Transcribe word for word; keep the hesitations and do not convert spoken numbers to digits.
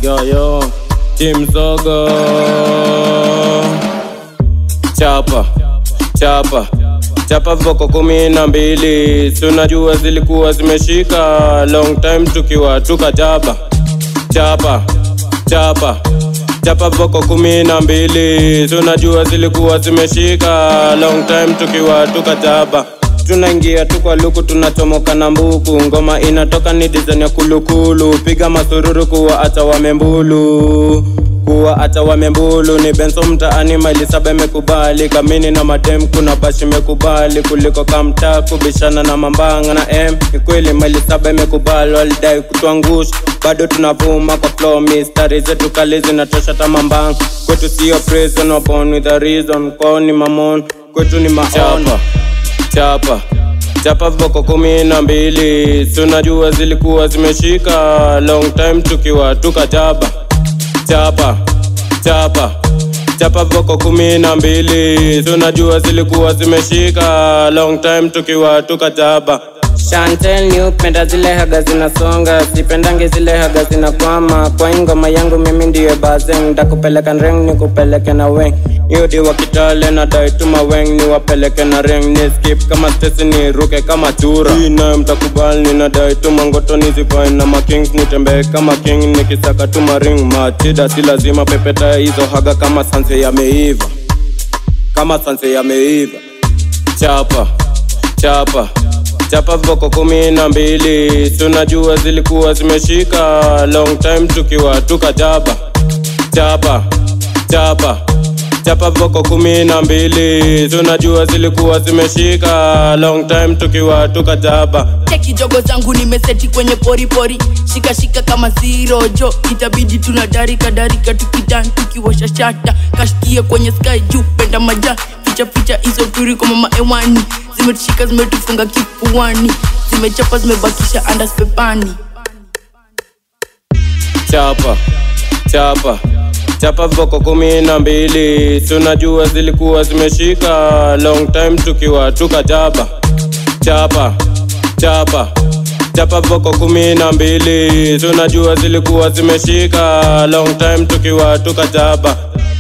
Yo yo, Team Zogo. Chapa, chapa, chapa voko kumi na mbili. Tunajua zilikuwa zimeshika long time tukiwa tukajaba. Chapa, chapa, chapa voko kumi na mbili. Tunajua zilikuwa zimeshika long time tukiwa tukajaba. Tunaingia tu kwa luku tunachomoka na mbuku. Ngoma inatoka ni design ya kulukulu. Piga masururu kuwa ata wamembulu. Kuwa ata wamembulu. Ni Benzo mtaani maili saba mekubali. Kamini na madem kuna bashi mekubali. Kuliko kamta kubishana na mambanga na M. Ni kweli maili saba mekubali. Walidai kutuangusha bado tunavuma kwa flow. Mistari zetu kali zinatosha tamambanga. Kwetu siyo prison, we're born with a reason. Kwao ni mamon, kwetu ni maono. Chapa, chapa voko kumi na mbili. Tunajua zilikuwa zimeshika long time tukiwa tukajaba. Chapa, chapa, chapa voko kumi na mbili. Tunajua zilikuwa zimeshika long time tukiwa tukajaba. Chantel ni upenda zile haga zinasonga. Sipendange zile haga zinakwama. Kwa ingoma yangu mimi ndiye bazeng. Ndakupeleka nreng ni kupeleke na weng. Yodi wa kitale na dai tuma weng. Ni wapeleke na reng. Ni skip kama stesi ni ruke kama chura. Hii nae mtakubali ni na dai tuma ngoto nizipae na makings. Nitembe kama king nikisaka tuma ring. Machida si lazima pepeta hizo haga kama sanse ya meiva. Kama sanse ya meiva. Chapa, chapa, chapa voko kumi na mbili. Tunajua zilikuwa zimeshika long time tukiwa tukajaba. Chapa, chapa, chapa voko kumi na mbili. Tunajua zilikuwa zimeshika long time tukiwa tukajaba. Cheki jogo zangu nimeseti kwenye pori pori. Shika shika kama zero jo. Itabidi tunadarika darika tukidan tukiwasha shata. Kashikie kwenye sky juu penda maja. Ficha ficha hizo turi kwa mama ewani. Zimetushika zimetufunga kifuani. Zimechapa zimebakisha andas pepani. Chapa, chapa, chapa voko kumi na mbili. Tunajua zilikuwa zimeshika long time tukiwa tukajaba. Chapa, chapa, chapa voko kumi na mbili. Tunajua zilikuwa zimeshika long time tukiwa tukajaba.